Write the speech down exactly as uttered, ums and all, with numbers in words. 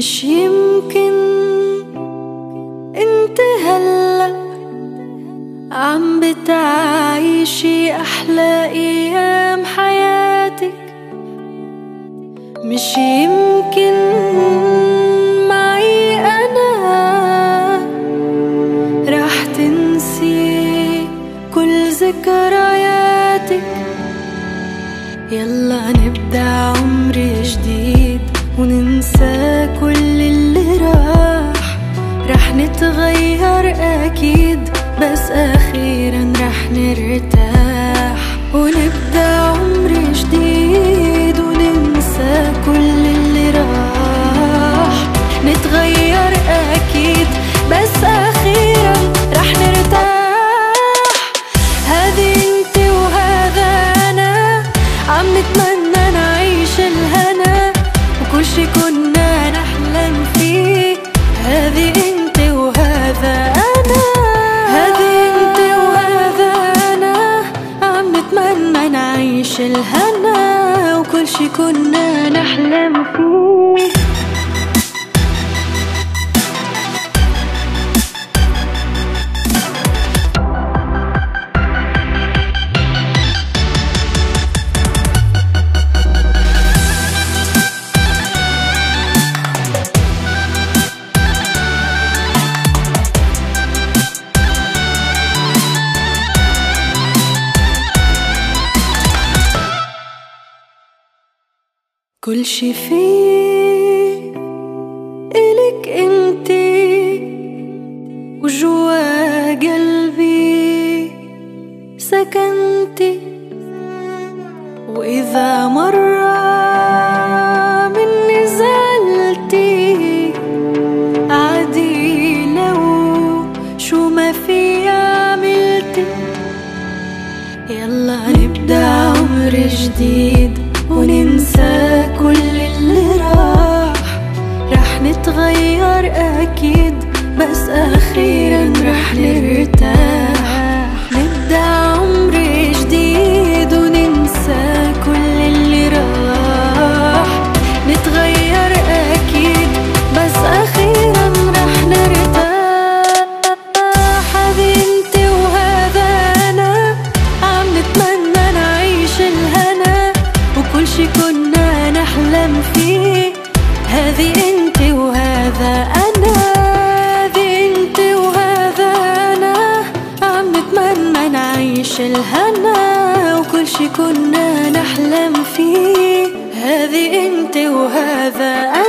مش يمكن انت هلأ عم بتعيشي أحلى أيام حياتك؟ مش يمكن معي أنا رح تنسي كل ذكرياتك؟ يلا نبدأ عمر جديد وننسى كل اللي راح. رح نتغير أكيد بس أخيرا رح نرتاح، ونبدأ عمر جديد وننسى كل اللي راح. نتغير أكيد بس أخيرا رح نرتاح. هذه انت وهذا أنا عم نتمنى نعيش الهنا وكل شي كنا نحلم فيه. هذه انت وهذا أنا، هذه انت وهذا أنا عم نتمنى نعيش الهنا وكل شي كنا نحلم فيه. كل شي فيه إلك انتي وجوا قلبي سكنتي، وإذا مرة مني زعلتي عادي لو شو ما في عملتي. يلا نبدأ عمر جديد وننسى كل اللي راح. رح نتغير أكيد بس أخيرا رح نرتاح. نبدأ عمر جديد وننسى كل اللي راح. نتغير أكيد بس أخيرا رح نرتاح. هذه انت وهذا أنا عم نتمنى نعيش الهنا وكل شي كنا نحلم فيه. هذه انت وهذا أنا، هذه انت وهذا أنا عم نتمنى نعيش الهنا وكل شي كنا نحلم فيه. هذه انت وهذا أنا.